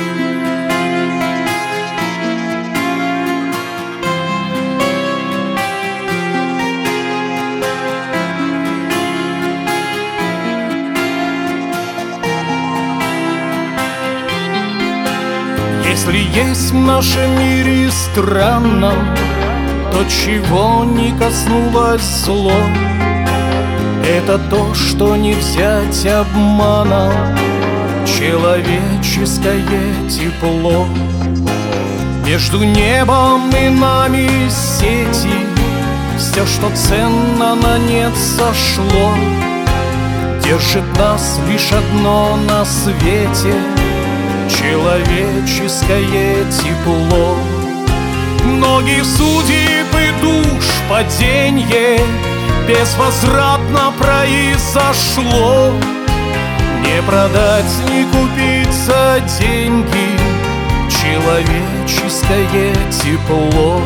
Если есть в нашем мире странном то, чего не коснулось зло, это то, что не взять обманом человеческое тепло. Между небом и нами сети, все, что ценно, на нет сошло. Держит нас лишь одно на свете — человеческое тепло. Многих судеб и душ паденье безвозвратно произошло. Не продать, не купить за деньги человеческое тепло.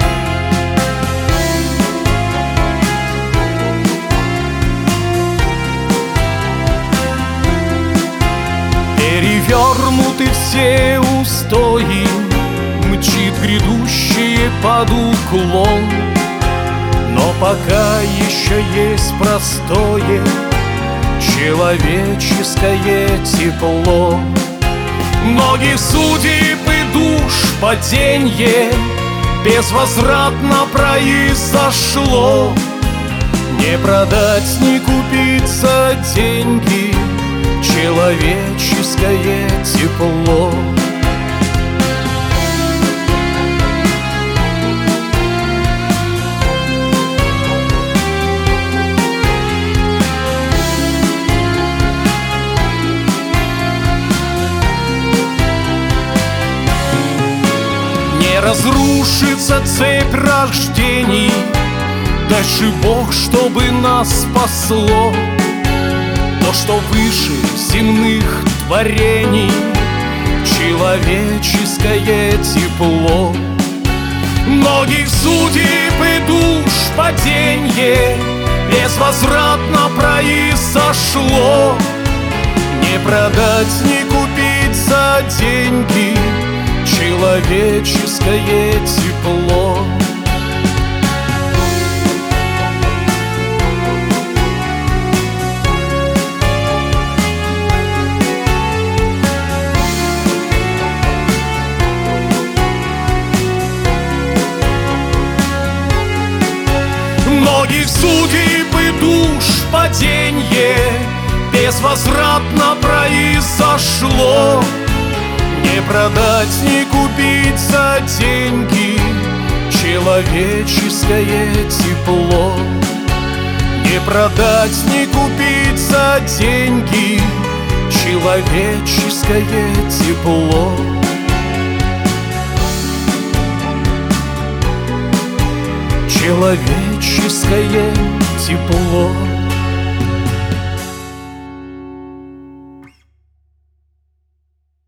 Перевернуты все устои, мчит грядущее под уклон. Но пока еще есть простое человеческое тепло. Многих судеб и душ паденье безвозвратно произошло. Не продать, не купить за деньги человеческое тепло. Не разрушится цепь рождений, дальше Бог, чтобы нас спасло. То, что выше земных творений человеческое тепло. Многих судеб и душ паденье безвозвратно произошло. Не продать, не купить за деньги человеческое тепло. Многих судеб и душ паденье безвозвратно произошло. Не продать, не купить за деньги человеческое тепло. Не продать, не купить за деньги человеческое тепло. Человеческое тепло.